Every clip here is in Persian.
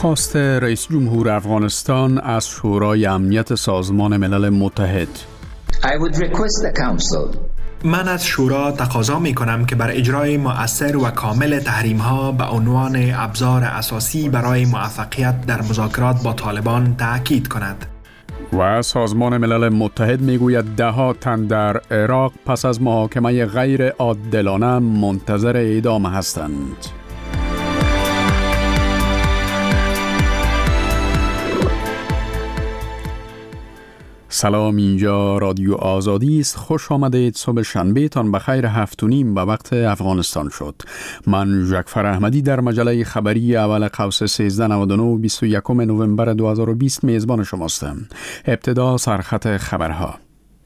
خواست رئیس جمهور افغانستان از شورای امنیت سازمان ملل متحد. I would request the Council. من از شورا تقاضا می کنم که بر اجرای مؤثر و کامل تحریم ها به عنوان ابزار اساسی برای موفقیت در مذاکرات با طالبان تأکید کند. و سازمان ملل متحد میگوید 10 تن در عراق پس از محاکمه غیر عادلانه منتظر اعدام هستند. سلام، اینجا رادیو آزادی است. خوش آمدید. صبح شنبه تان بخیر 7:30 به وقت افغانستان شد. من جعفر احمدی در مجله خبری اول قوس 1399 21 نوامبر 2020 میزبان شماستم. ابتدا سرخط خبرها.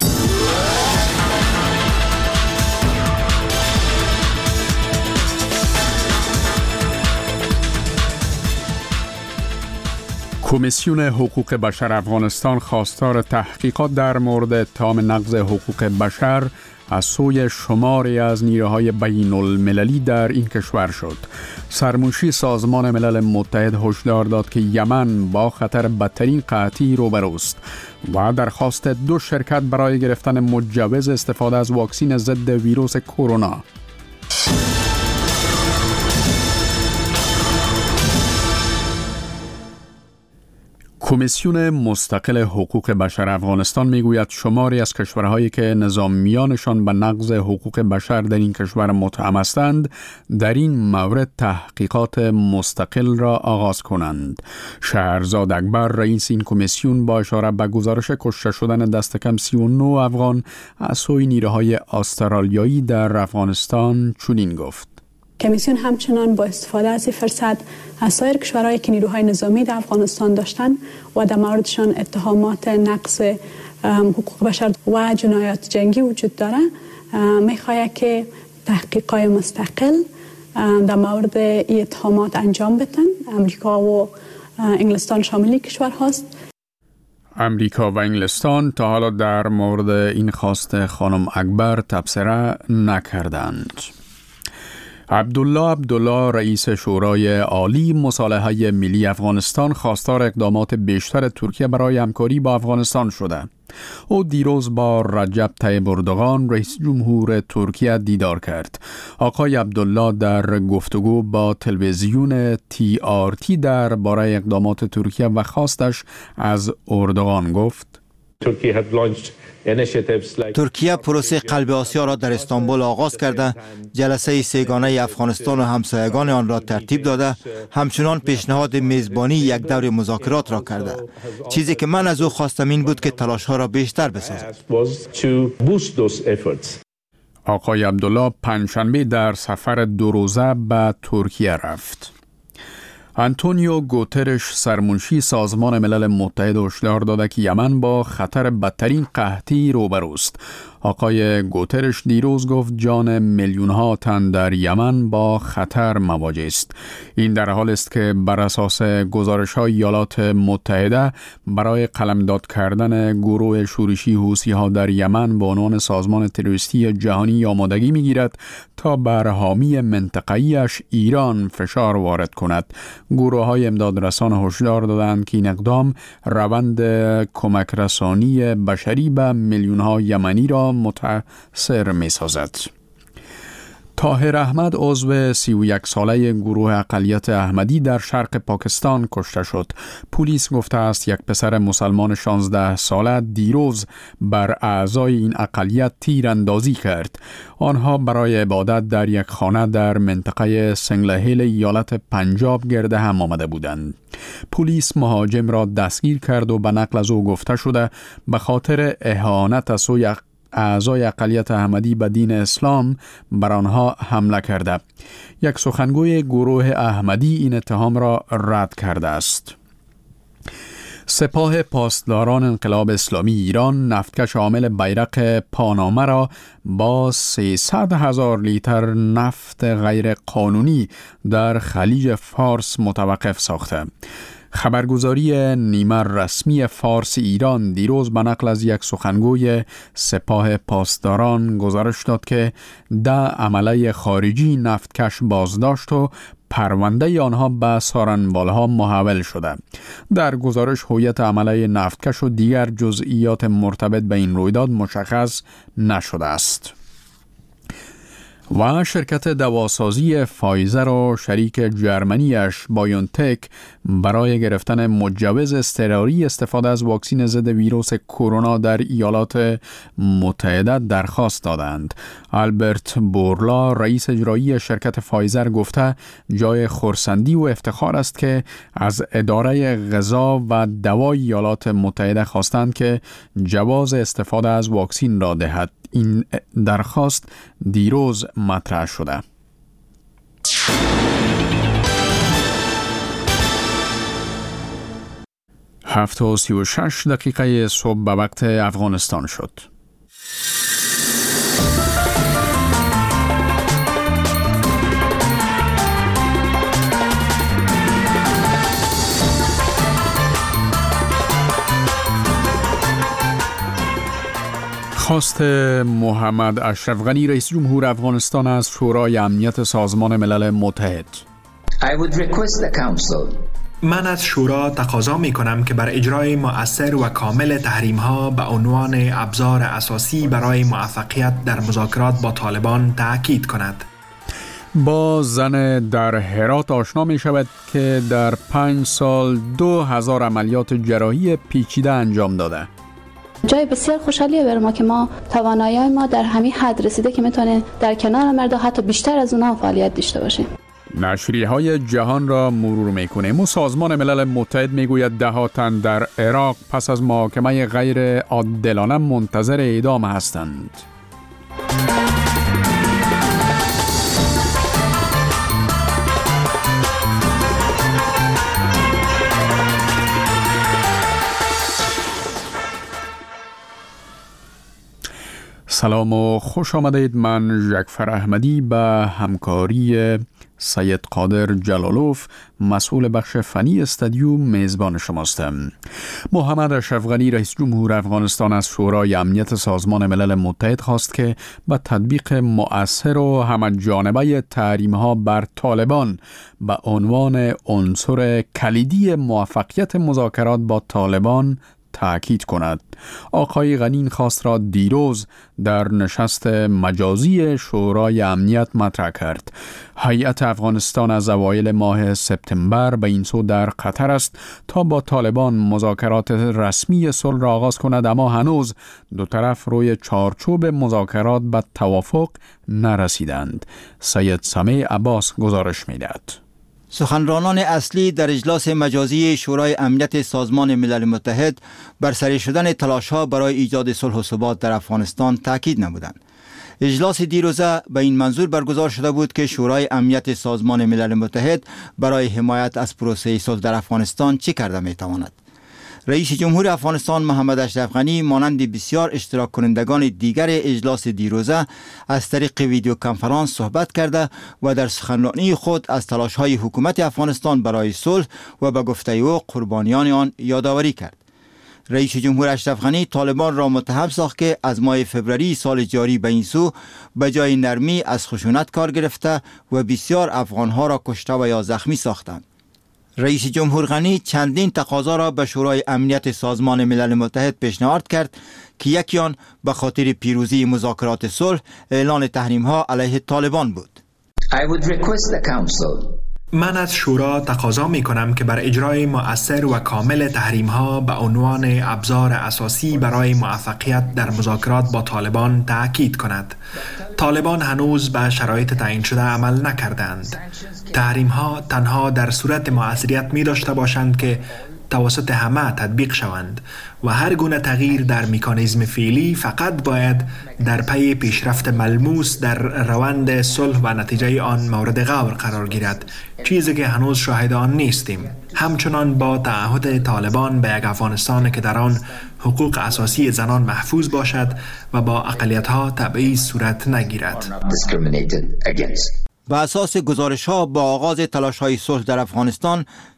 کمیسیون حقوق بشر افغانستان خواستار تحقیقات در مورد اتهام نقض حقوق بشر از سوی شماری از نیروهای بین المللی در این کشور شد. سرمنشی سازمان ملل متحد هشدار داد که یمن با خطر بدترین قحطی روبروست و درخواست 2 شرکت برای گرفتن مجوز استفاده از واکسن ضد ویروس کرونا. کمیسیون مستقل حقوق بشر افغانستان میگوید شماری از کشورهایی که نظامیانشان به نقض حقوق بشر در این کشور متهم هستند در این مورد تحقیقات مستقل را آغاز کنند. شهرزاد اکبر رئیس این کمیسیون با اشاره به گزارش کشته شدن دست کم 39 افغان از سوی نیروهای استرالیایی در افغانستان چنین گفت: کمیسیون همچنان با استفاده از این فرصت از سایر کشورهایی که نیروهای نظامی در افغانستان داشتن و در موردشان اتهامات نقض حقوق بشر و جنایات جنگی وجود داره میخواهد که تحقیقات مستقل در مورد این اتهامات انجام بدن. امریکا و انگلستان شامل کشور هست. امریکا و انگلستان تا حالا در مورد این خواست خانم اکبر تبصره نکردند. عبدالله رئیس شورای عالی مصالحه ملی افغانستان خواستار اقدامات بیشتر ترکیه برای همکاری با افغانستان شده. او دیروز با رجب طیب اردوغان رئیس جمهور ترکیه دیدار کرد. آقای عبدالله در گفتگو با تلویزیون TRT درباره اقدامات ترکیه و خواستش از اردوغان گفت: ترکیه پروسه قلب آسیا را در استانبول آغاز کرده، جلسه سه‌گانه افغانستان و همسایگان آن را ترتیب داده، همچنان پیشنهاد میزبانی یک دور مذاکرات را کرده. چیزی که من از او خواستم این بود که تلاش‌ها را بیشتر بسازد. آقای عبدالله پنجشنبه در سفر 2 روزه به ترکیه رفت. آنتونیو گوترش سرمنشی سازمان ملل متحد هشدار داده که یمن با خطر بدترین قحطی روبروست. آقای گوترش دیروز گفت جان میلیون‌ها تن در یمن با خطر مواجه است. این در حال است که بر اساس گزارش‌های ایالات متحده برای قلمداد کردن گروه شورشی حوثی‌ها در یمن به عنوان سازمان تروریستی جهانی آمادگی می‌گیرد تا بر حامی منطقه‌ایش ایران فشار وارد کند. گروه‌های امدادرسان هشدار دادند که این اقدام روند کمک رسانی بشری به میلیون‌ها یمنی را متاثر می‌سازد. طاهر احمد عضو 31 ساله گروه اقلیت احمدی در شرق پاکستان کشته شد. پلیس گفته است یک پسر مسلمان 16 ساله دیروز بر اعضای این اقلیت تیراندازی کرد. آنها برای عبادت در یک خانه در منطقه سنگلهیل ایالت پنجاب گرد هم آمده بودند. پلیس مهاجم را دستگیر کرد و به نقل از او گفته شده به خاطر اهانت از سوی اعضای اقلیت احمدی به دین اسلام بر آنها حمله کرده. یک سخنگوی گروه احمدی این اتهام را رد کرده است. سپاه پاسداران انقلاب اسلامی ایران نفتکش حامل بیرق پانامه را با 300,000 لیتر نفت غیر قانونی در خلیج فارس متوقف ساخته. خبرگزاری نیمه رسمی فارس ایران دیروز به نقل از یک سخنگوی سپاه پاسداران گزارش داد که 10 عمله خارجی نفتکش بازداشت و پرونده آنها به سارنوالها محول شده. در گزارش هویت عمله نفتکش و دیگر جزئیات مرتبط به این رویداد مشخص نشده است. و شرکت دواسازی فایزر و شریک جرمنیش بایونتک برای گرفتن مجوز اضطراری استفاده از واکسن ضد ویروس کرونا در ایالات متحده درخواست دادند. آلبرت بورلا رئیس اجرایی شرکت فایزر گفته جای خرسندی و افتخار است که از اداره غذا و دوای ایالات متحده خواستند که جواز استفاده از واکسن را دهد. این درخواست دیروز مطرح شده. 7:36 صبح به وقت افغانستان شد. خواست محمد اشرف غنی رئیس جمهور افغانستان از شورای امنیت سازمان ملل متحد. I would request the Council. من از شورا تقاضا می کنم که بر اجرای مؤثر و کامل تحریم‌ها به عنوان ابزار اساسی برای موفقیت در مذاکرات با طالبان تأکید کند. با زن در هرات آشنا می شود که در 5 سال 2000 عملیات جراحی پیچیده انجام داده. جای بسیار خوشحالیه برای ما که ما توانایی ما در همین حد رسیده که میتونه در کنار مردا حتی بیشتر از اونها فعالیت داشته باشیم. نشریه‌های جهان را مرور می‌کنیم و سازمان ملل متحد میگوید 10 تن در عراق پس از محاکمه غیر عادلانه منتظر اعدام هستند. سلام و خوش آمدید. من جعفر احمدی به همکاری سید قادر جلالوف مسئول بخش فنی استودیو میزبان شماستم. محمد اشرف غنی رئیس جمهور افغانستان از شورای امنیت سازمان ملل متحد خواست که با تطبیق مؤثر و همه‌جانبه تحریم‌ها بر طالبان به عنوان عنصر کلیدی موفقیت مذاکرات با طالبان تأکید کند. آقای غنی این خواست را دیروز در نشست مجازی شورای امنیت مطرح کرد. هیئت افغانستان از اوایل ماه سپتامبر به این سو در قطر است تا با طالبان مذاکرات رسمی صلح را آغاز کند، اما هنوز دو طرف روی چارچوب مذاکرات به توافق نرسیدند. سید سمیع عباس گزارش می‌دهد. سخنرانان اصلی در اجلاس مجازی شورای امنیت سازمان ملل متحد بر سری شدن تلاش‌ها برای ایجاد صلح و ثبات در افغانستان تاکید نمودند. اجلاس دیروزه به این منظور برگزار شده بود که شورای امنیت سازمان ملل متحد برای حمایت از پروسه صلح در افغانستان چه کرده می‌تواند. رئیس جمهور افغانستان محمد اشرف غنی مانند بسیار اشتراک کنندگان دیگر اجلاس دیروزه از طریق ویدیو کنفرانس صحبت کرده و در سخنرانی خود از تلاش‌های حکومت افغانستان برای صلح و به گفته او قربانیان آن یادآوری کرد. رئیس جمهور اشرف غنی طالبان را متهم ساخت که از ماه فوریه سال جاری به این سو به جای نرمی از خشونت کار گرفته و بسیار افغانها را کشته و یا زخمی ساختند. رئیس جمهور غنی چندین تقاضا را به شورای امنیت سازمان ملل متحد پیشنهاد کرد که یکی آن به خاطر پیروزی مذاکرات صلح اعلان تحریم‌ها علیه طالبان بود. I would request the Council. من از شورا تقاضا می کنم که بر اجرای مؤثر و کامل تحریم‌ها به عنوان ابزار اساسی برای موفقیت در مذاکرات با طالبان تأکید کند. طالبان هنوز به شرایط تعیین شده عمل نکردند. تحریم‌ها تنها در صورت مؤثریت می داشته باشند که توسط همه تطبیق شوند و هر گونه تغییر در مکانیزم فعلی فقط باید در پی پیشرفت ملموس در روند صلح و نتیجه آن مورد غور قرار گیرد، چیزی که هنوز شاهد آن نیستیم. همچنان با تعهد طالبان به یک افغانستان که در آن حقوق اساسی زنان محفوظ باشد و با اقلیت‌ها تبعیض صورت نگیرد. به اساس گزارش‌ها با آغاز تلاش‌های صلح در افغانستان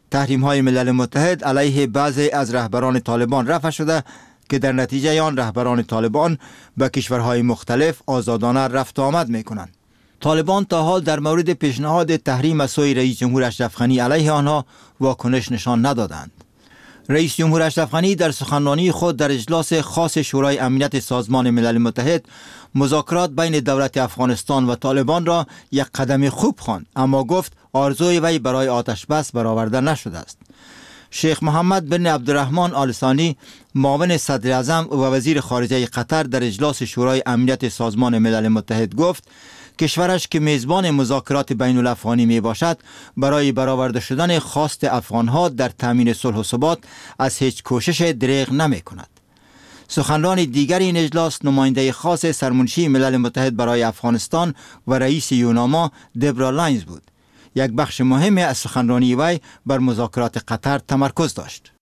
تحریم‌های ملل متحد علیه بعضی از رهبران طالبان رفع شده که در نتیجه آن رهبران طالبان به کشورهای مختلف آزادانه رفت و آمد می‌کنند. طالبان تا حال در مورد پیشنهاد تحریم از سوی رئیس جمهور اشرف غنی علیه آنها واکنش نشان ندادند. رئیس جمهور اشرف غنی در سخنرانی خود در اجلاس خاص شورای امنیت سازمان ملل متحد مذاکرات بین دولت افغانستان و طالبان را یک قدم خوب خواند، اما گفت آرزوی وی برای آتش بس برآورده نشده است. شیخ محمد بن عبدالرحمن آل ثانی معاون صدر اعظم و وزیر خارجه قطر در اجلاس شورای امنیت سازمان ملل متحد گفت کشورش که میزبان مذاکرات بین الافغانی می باشد برای برآورده شدن خواست افغانها در تامین صلح و ثبات از هیچ کوشش دریغ نمی کند. سخنران دیگر این اجلاس نماینده خاص سرمنشی ملل متحد برای افغانستان و رئیس یوناما دبرا لاینز بود. یک بخش مهم از سخنرانی وی بر مذاکرات قطر تمرکز داشت.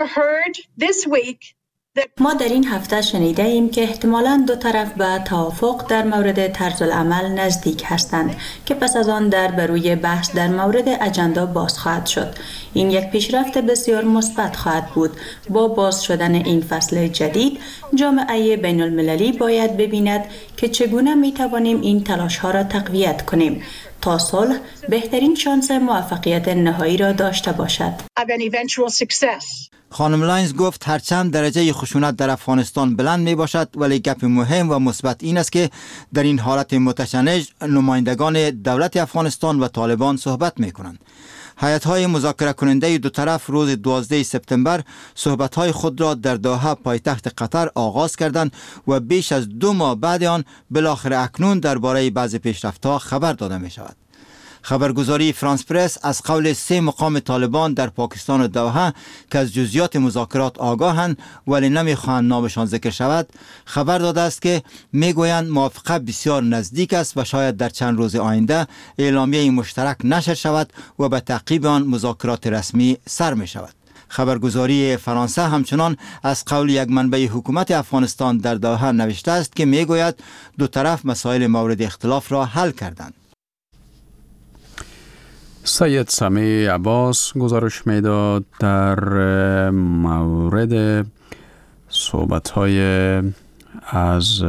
ما در این هفته شنیده ایم که احتمالاً دو طرف به توافق در مورد طرز العمل نزدیک هستند که پس از آن در بروی بحث در مورد اجندا باز خواهد شد. این یک پیشرفت بسیار مثبت خواهد بود. با باز شدن این فصل جدید، جامعه بین المللی باید ببیند که چگونه می توانیم این تلاش ها را تقویت کنیم تا صلح بهترین شانس موفقیت نهایی را داشته باشد. خانم لاینز گفت هرچند درجه خشونت در افغانستان بلند می باشد، ولی گپ مهم و مثبت این است که در این حالت متشنج نمایندگان دولت افغانستان و طالبان صحبت می کنند. هیئت‌های مذاکره کننده دو طرف روز 12 سپتامبر صحبت‌های خود را در دوحه پایتخت قطر آغاز کردند و بیش از 2 ماه بعد آن بالاخره اکنون درباره بعضی پیشرفت‌ها خبر داده می شود. خبرگزاری فرانس پرس از قول 3 مقام طالبان در پاکستان و دوحه که از جزئیات مذاکرات آگاهند ولی نمیخواهند نامشان ذکر شود خبر داده است که میگویند موافقت بسیار نزدیک است و شاید در چند روز آینده اعلامیه مشترک نشر شود و به تعقیب آن مذاکرات رسمی سر می شود. خبرگزاری فرانسه همچنان از قول یک منبع حکومت افغانستان در دوحه نوشته است که میگوید دو طرف مسائل مورد اختلاف را حل کردند. سید سمیع عباس گزارش میداد در مورد صحبت‌های از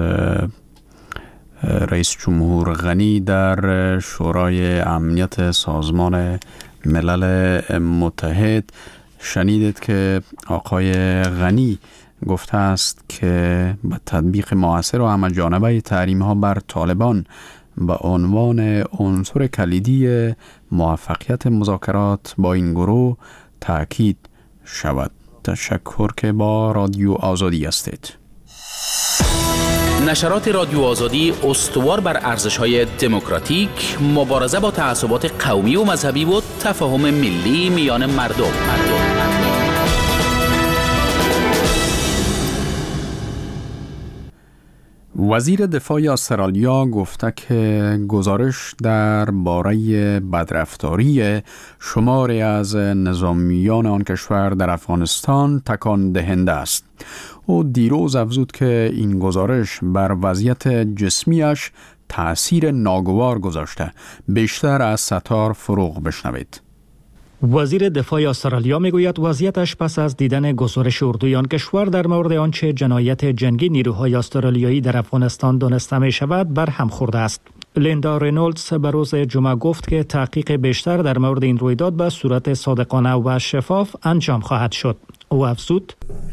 رئیس جمهور غنی در شورای امنیت سازمان ملل متحد. شنیدید که آقای غنی گفته است که به تطبیق مؤثر و همه‌جانبه تحریم‌ها بر طالبان به عنوان عنصر کلیدی موفقیت مذاکرات با این گروه تأکید شود. تشکر که با رادیو آزادی هستید. نشرات رادیو آزادی استوار بر ارزش‌های دموکراتیک، مبارزه با تعصبات قومی و مذهبی و تفاهم ملی میان مردم. وزیر دفاع استرالیا گفته که گزارش درباره بدرفتاری شماری از نظامیان آن کشور در افغانستان تکان دهنده است. او دیروز افزود که این گزارش بر وضعیت جسمیش تأثیر ناگوار گذاشته. بیشتر از ستار فروغ بشنوید. وزیر دفاع استرالیا میگوید وضعیتش پس از دیدن گزارش اردوی آن کشور در مورد آنچه جنایت جنگی نیروهای استرالیایی در افغانستان دانسته می شود بر هم خورده است. لیندا رینولدز به روز جمعه گفت که تحقیق بیشتر در مورد این رویداد به صورت صادقانه و شفاف انجام خواهد شد. او افزود: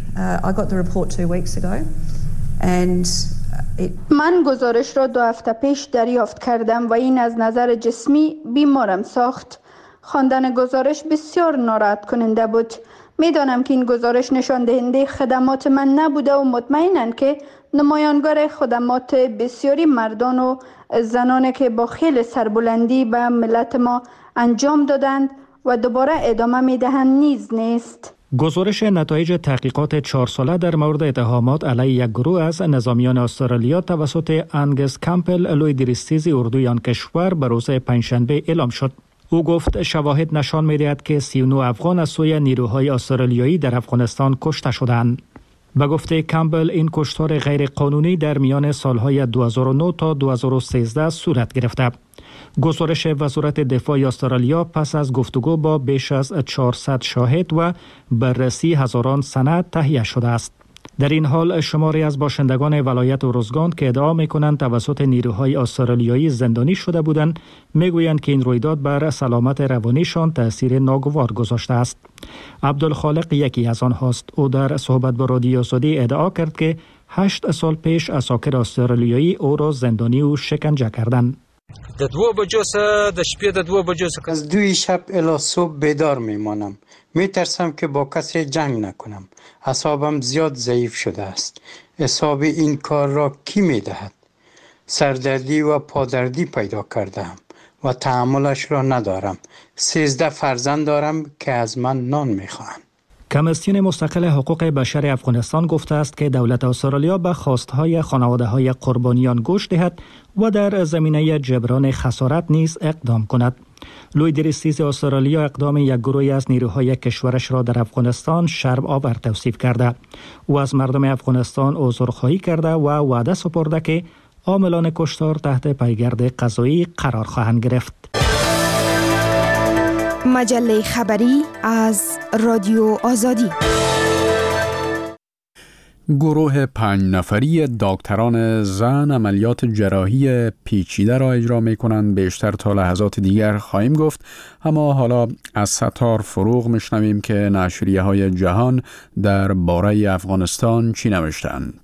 من گزارش را 2 هفته پیش دریافت کردم و این از نظر جسمی بیمارم ساخت. خواندن گزارش بسیار ناراحت کننده بود. میدانم که این گزارش نشان دهنده خدمات من نبوده و مطمئنم که نمایانگر خدمات بسیاری مردان و زنانی که با خیلی سربلندی به ملت ما انجام دادند و دوباره ادامه میدهند نیز نیست. گزارش نتایج تحقیقات 4 ساله در مورد اتهامات علیه یک گروه از نظامیان استرالیا توسط انگس کمپل لوی دریستیز اردوی آن کشور به روز پنجشنبه اعلام شد. او گفت شواهد نشان می‌دهد که 39 افغان از سوی نیروهای استرالیایی در افغانستان کشته شدند. به گفته کمبل این کشتار غیر قانونی در میان سالهای 2009 تا 2013 صورت گرفته. گزارش وزارت دفاع استرالیا پس از گفتگو با بیش از 400 شاهد و بررسی هزاران سند تهیه شده است. در این حال شماری از باشندگان ولایت اورزگان که ادعا می‌کنند توسط نیروهای استرالیایی زندانی شده بودند میگویند که این رویداد بر سلامت روانیشان تأثیر ناگوار گذاشته است. عبدالخالق یکی از آنهاست. او در صحبت با رادیو آزادی ادعا کرد که 8 سال پیش عساکر استرالیایی او را زندانی و شکنجه کردند. د 2 بجو سه د شپې د 2 بجو سه از 2 شب الی صبح بیدار میمانم. میترسم که با کسی جنگ نکنم. اعصابم زیاد ضعیف شده است. حساب این کار را کی میدهد؟ سردردی و پادردی پیدا کردم و تحملش را ندارم. 13 فرزند دارم که از من نان میخواهند. کمیسیون مستقل حقوق بشر افغانستان گفته است که دولت استرالیا به خواستهای خانواده‌های قربانیان گوش دهد و در زمینه جبران خسارت نیز اقدام کند. لوی دریستیز استرالیا اقدام یک گروهی از نیروهای کشورش را در افغانستان شرم آور توصیف کرده. او از مردم افغانستان عذرخواهی کرده و وعده سپرده که عاملان کشتار تحت پیگرد قضایی قرار خواهند گرفت. مجله خبری از رادیو آزادی. گروه 5 نفری دکتران زن عملیات جراحی پیچیده را اجرا می کنند. بیشتر تا لحظات دیگر خواهیم گفت، اما حالا از ستار فروغ میشنویم که نشریه های جهان در باره افغانستان چی نوشتند.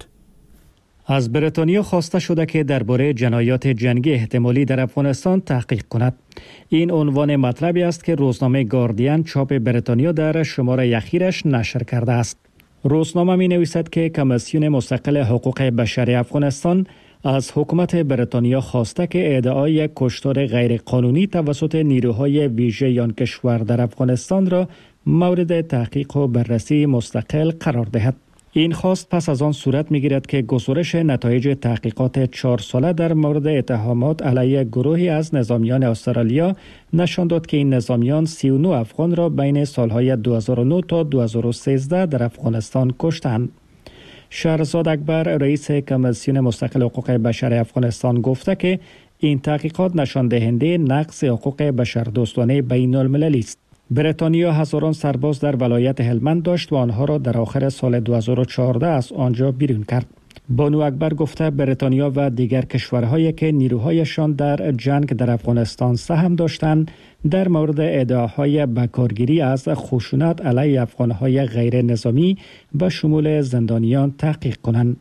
از بریتانیا خواسته شده که درباره جنایات جنگی احتمالی در افغانستان تحقیق کند. این عنوان مطلبی است که روزنامه گاردین چاپ بریتانیا در شماره اخیرش نشر کرده است. روزنامه می نویسد که کمیسیون مستقل حقوق بشر افغانستان از حکومت بریتانیا خواسته که ادعای کشتار غیرقانونی توسط نیروهای ویژه آن کشور در افغانستان را مورد تحقیق و بررسی مستقل قرار دهد. این خواست پس از آن صورت می‌گیرد که گزارش نتایج تحقیقات 4 ساله در مورد اتهامات علیه گروهی از نظامیان استرالیا نشان داد که این نظامیان 39 افغان را بین سالهای 2009 تا 2013 در افغانستان کشتند. شهرزاد اکبر رئیس کمیسیون مستقل حقوق بشر افغانستان گفته که این تحقیقات نشان دهنده نقض حقوق بشردوستانه بین المللی است. بریتانیا هزاران سرباز در ولایت هلمند داشت و آنها را در آخر سال 2014 از آنجا بیرون کرد. بانو اکبر گفته بریتانیا و دیگر کشورهایی که نیروهایشان در جنگ در افغانستان سهم داشتند در مورد ادعاهای بکارگیری از خشونت علیه افغانهای غیر نظامی به شمول زندانیان تحقیق کنند.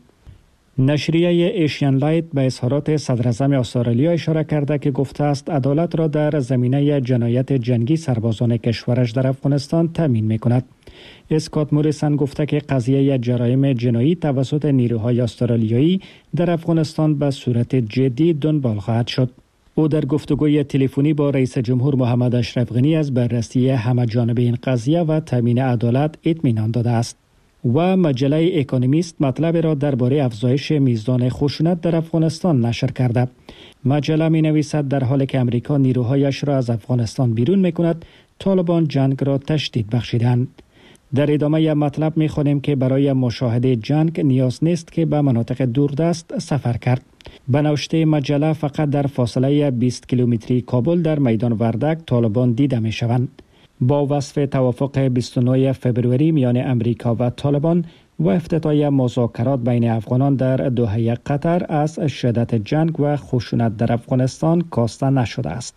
نشریه ایشین لایت به اظهارات صدراعظم استرالیا اشاره کرده که گفته است عدالت را در زمینه جنایت جنگی سربازان کشورش در افغانستان تامین می‌کند. اسکات موریسن گفته که قضیه جرایم جنایی توسط نیروهای استرالیایی در افغانستان به صورت جدی دنبال خواهد شد. او در گفتگوی تلفنی با رئیس جمهور محمد اشرف غنی از بررسی همه‌جانبه این قضیه و تامین عدالت اطمینان داده است. و مجله اکونومیست مطلب را درباره افزایش میزان خشونت در افغانستان نشر کرده. مجله می نویسد در حالی که امریکا نیروهایش را از افغانستان بیرون می کند، طالبان جنگ را تشدید بخشیدند. در ادامه مطلب می خوانیم که برای مشاهده جنگ نیاز نیست که به مناطق دوردست سفر کرد. به نوشته مجله فقط در فاصله 20 کیلومتری کابل در میدان وردک طالبان دیده می شوند. با وصف توافق 29 فبروری میان امریکا و طالبان و افتتاح مذاکرات بین افغانان در دوحه قطر از شدت جنگ و خشونت در افغانستان کاسته نشده است.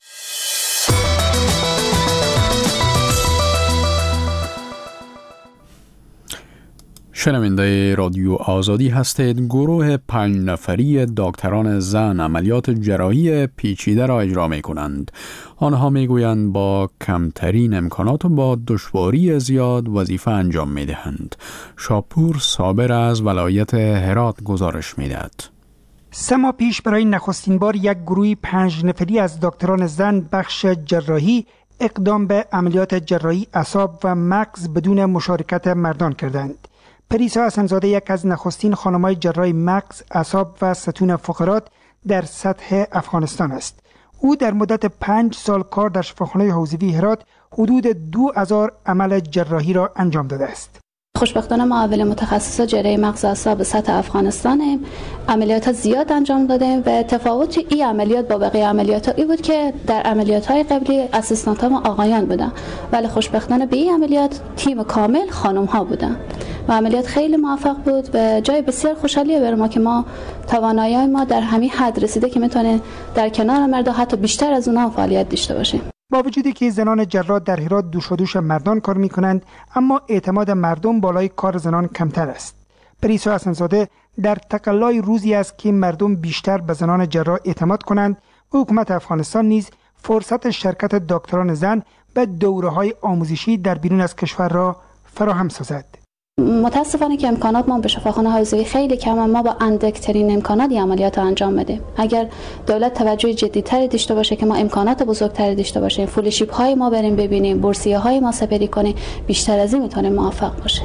شنونده رادیو آزادی هستید. گروه 5 نفری دکتران زن عملیات جراحی پیچیده را اجرا می کنند. آنها می گویند با کمترین امکانات و با دشواری زیاد وظیفه انجام می دهند. شاپور صابر از ولایت هرات گزارش می دهد. 3 ماه پیش برای نخستین بار یک گروه 5 نفری از دکتران زن بخش جراحی اقدام به عملیات جراحی اعصاب و مغز بدون مشارکت مردان کردند. پریسا حسن‌زاده یک از نخستین خانم‌های جراح مغز، اعصاب و ستون فقرات در سطح افغانستان است. او در مدت 5 سال کار در شفاخانه حوزوی هرات حدود 2000 عمل جراحی را انجام داده است. خوشبختانه ما اول متخصص جراحی مغز اعصاب سطح افغانستانیم. عملیات زیاد انجام دادیم و تفاوت این عملیات با بقیه عملیات ها ای بود که در عملیات های قبلی اسیستانت ها ما آقایان بودن، ولی خوشبختانه به این عملیات تیم کامل خانم ها بودن و عملیات خیلی موفق بود و جای بسیار خوشحالیه برای ما که ما توانایی ما در همین حد رسیده که میتونه در کنار مرد حتی بیشتر از اونها فعالیت داشته باشیم. با وجودی که زنان جراح در هرات دوش مردان کار میکنند، اما اعتماد مردم بالای کار زنان کمتر است. پریسا حسن‌زاده در تقلای روزی است که مردم بیشتر به زنان جراح اعتماد کنند و حکومت افغانستان نیز فرصت شرکت دکتران زن به دوره‌های آموزشی در بیرون از کشور را فراهم سازد. متاسفانه که امکانات ما به شفاخانه حوزوی خیلی کمه. ما با اندکترین امکانات این عملیات رو انجام بدیم. اگر دولت توجه جدی‌تری داشته باشه که ما امکانات بزرگتری داشته باشیم، فولشیپ های ما بریم ببینیم، بورسیه های ما سپری کنیم، بیشتر از این میتونه موفق باشه.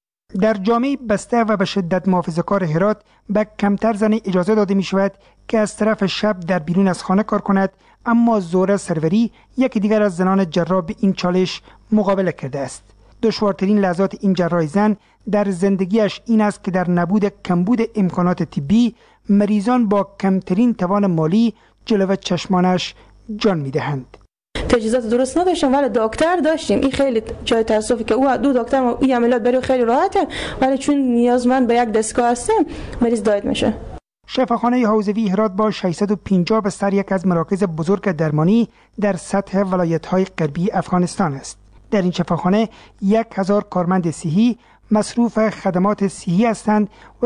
در جامعه بسته و به شدت محافظه‌کار هرات به کمتر زن اجازه داده می شود که از طرف شب در بیرون از خانه کار کند، اما زهره سروری یکی دیگر از زنان جراح به این چالش مقابله کرده است. دشوارترین لحظات این جراح زن در زندگیش این است که در کمبود امکانات طبی مریضان با کمترین توان مالی جلوه چشمانش جان می‌دهند. تجهیزات درست نداشتیم ولی دکتر داشتیم. این خیلی جای تاسفی که او دو دکتر ما این عملیات برای خیلی راحته، ولی چون نیازمند به یک دستگاه هستیم مریض داید میشه. شفاخانه حوزوی هرات با 650 بستر یک از مراکز بزرگ درمانی در سطح ولایت‌های غربی افغانستان است. در این شفاخانه 1000 کارمند صحی مصروف خدمات صحی هستند و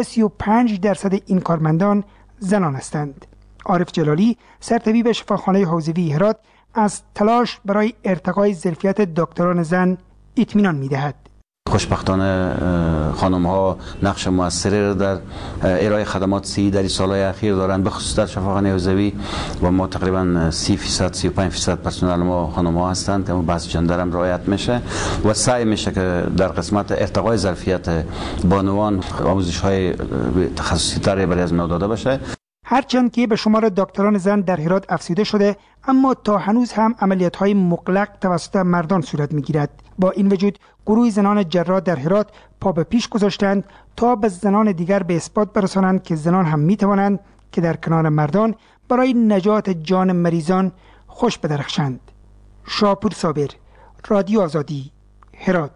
35% این کارمندان زنان هستند. عارف جلالی سرطبیب شفاخانه حوزوی هرات از تلاش برای ارتقای ظرفیت دکتران زن اطمینان می‌دهد. خوشبختانه خانم ها نقش موثری در ارائه خدمات صحی در سالهای اخیر دارند، به خصوص در شفاخانه حوزوی و ما تقریبا 30% 35% پرسنل ما خانم ها هستند که بحث جندر هم رعایت میشه و سعی میشه که در قسمت ارتقای ظرفیت بانوان آموزش های تخصصی تری برای از ما داده بشه. هرچند که به شمار دکتران زن در هرات افزوده شده، اما تا هنوز هم عملیات‌های مغلق توسط مردان صورت می‌گیرد. با این وجود گروه زنان جراح در هرات پا به پیش گذاشتند تا به زنان دیگر به اثبات برسانند که زنان هم می‌توانند که در کنار مردان برای نجات جان مریضان خوش بدرخشند. شاپور صابر، رادیو آزادی، هرات.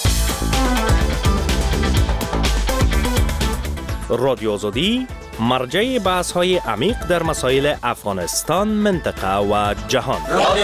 رادیو آزادی مرجع بحث های عمیق در مسائل افغانستان، منطقه و جهان.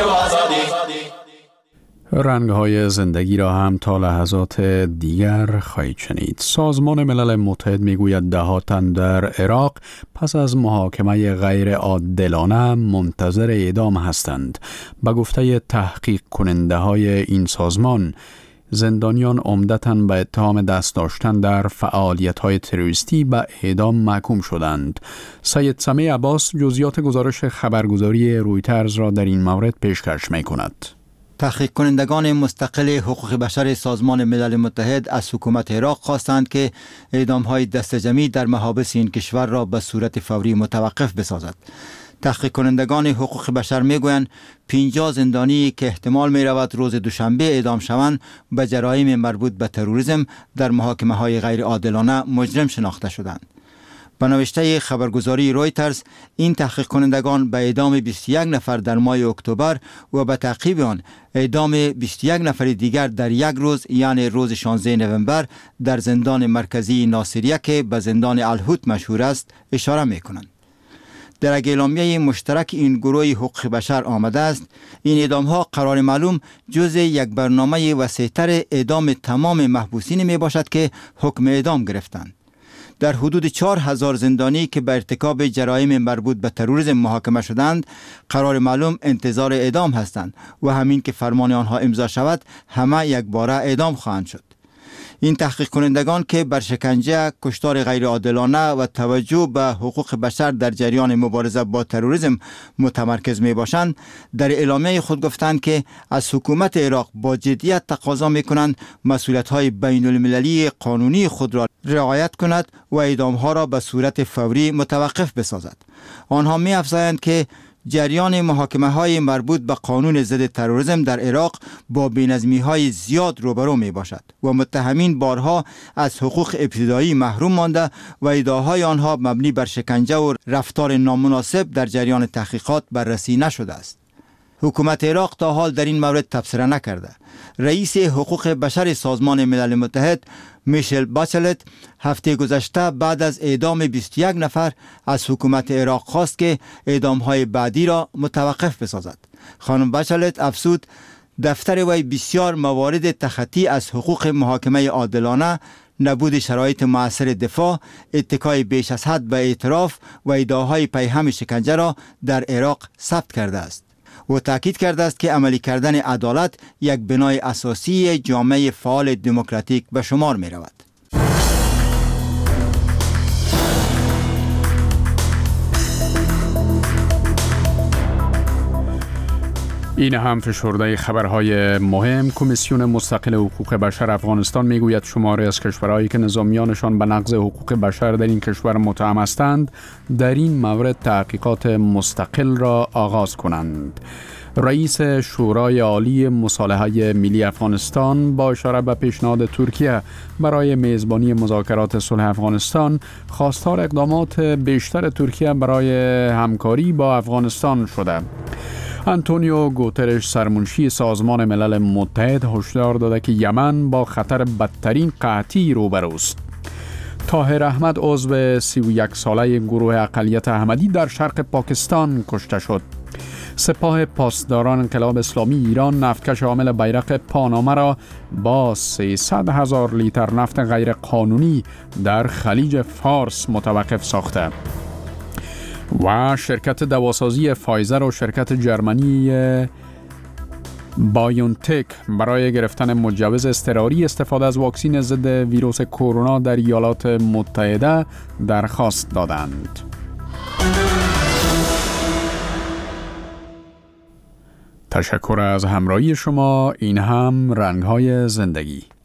رنگ‌های زندگی را هم تا لحظات دیگر خواهید شنید. سازمان ملل متحد میگوید ده‌ها تن در عراق پس از محاکمه غیر عادلانه منتظر اعدام هستند. به گفته تحقیق کننده های این سازمان، زندانیان عمدتاً به اتهام دست داشتن در فعالیت‌های تروریستی به اعدام محکوم شدند. سید سمیع عباس جزئیات گزارش خبرگزاری رویترز را در این مورد پیشکش می‌کند. تحقیق کنندگان مستقل حقوق بشر سازمان ملل متحد از حکومت عراق خواستند که اعدام‌های دست جمعی در محابس این کشور را به صورت فوری متوقف بسازد. تحقیق کنندگان حقوق بشر میگویند 50 زندانی که احتمال می رود روز دوشنبه اعدام شوند به جرایم مربوط به تروریسم در محاکمه های غیر عادلانه مجرم شناخته شدند. به نوشته خبرگزاری رویترز، این تحقیق کنندگان به اعدام 21 نفر در ماه اکتبر و به تعقیب آن اعدام 21 نفر دیگر در یک روز، یعنی روز 16 نوامبر در زندان مرکزی ناصریه که به زندان الهوت مشهور است اشاره می کنند. در اعلامیه مشترک این گروه حقوق بشر آمده است این اعدام ها قرار معلوم جزء یک برنامه وسیع‌تر اعدام تمام محبوسین می باشد که حکم اعدام گرفتند. در حدود 4000 زندانی که به ارتکاب جرایم مربوط به تروریسم محاکمه شدند قرار معلوم انتظار اعدام هستند و همین که فرمان آنها امضا شود همه یک باره اعدام خواهند شد. این تحقیق کنندگان که بر شکنجه، کشتار غیر عادلانه و توجه به حقوق بشر در جریان مبارزه با تروریسم متمرکز می باشند، در اعلامیه خود گفتند که از حکومت عراق با جدیت تقاضا می کنند مسئولیت‌های بین المللی قانونی خود را رعایت کند و اعدام‌ها را به صورت فوری متوقف بسازد. آنها می افزایند که جریان محاکمه های مربوط به قانون ضد تروریسم در عراق با بی‌نظمی های زیاد روبرو می باشد و متهمین بارها از حقوق ابتدایی محروم مانده و ادعاهای آنها مبنی بر شکنجه و رفتار نامناسب در جریان تحقیقات بررسی نشده است. حکومت عراق تا حال در این مورد تبصره نکرده. رئیس حقوق بشر سازمان ملل متحد میشل بچلت هفته گذشته بعد از اعدام 21 نفر از حکومت عراق خواست که اعدام‌های بعدی را متوقف بسازد. خانم بچلت افزود دفتر وی بسیار موارد تخطی از حقوق محاکمه عادلانه، نبود شرایط مؤثر دفاع، اتکای بیش از حد به اعتراف و ادعاهای پیهم شکنجه را در عراق ثبت کرده است. و تاکید کرده است که عملی کردن عدالت یک بنای اساسی جامعه فعال دموکراتیک به شمار می رود. این هم فشرده خبرهای مهم. کمیسیون مستقل حقوق بشر افغانستان میگوید شماری از کشورهایی که نظامیانشان به نقض حقوق بشر در این کشور متهم هستند در این مورد تحقیقات مستقل را آغاز کنند. رئیس شورای عالی مصالحه ملی افغانستان با اشاره به پیشنهاد ترکیه برای میزبانی مذاکرات صلح افغانستان خواستار اقدامات بیشتر ترکیه برای همکاری با افغانستان شده. آنتونیو گوترش سرمنشی سازمان ملل متحد هشدار داده که یمن با خطر بدترین قحطی روبروست. طاهر احمد عضو 31 ساله گروه اقلیت احمدی در شرق پاکستان کشته شد. سپاه پاسداران انقلاب اسلامی ایران نفتکش حامل بیرق پانامه را با 300,000 لیتر نفت غیر قانونی در خلیج فارس متوقف ساخته. و شرکت دواسازی فایزر و شرکت جرمنی بایونتک برای گرفتن مجوز اضطراری استفاده از واکسن ضد ویروس کرونا در ایالات متحده درخواست دادند. تشکر از همراهی شما. این هم رنگ‌های زندگی.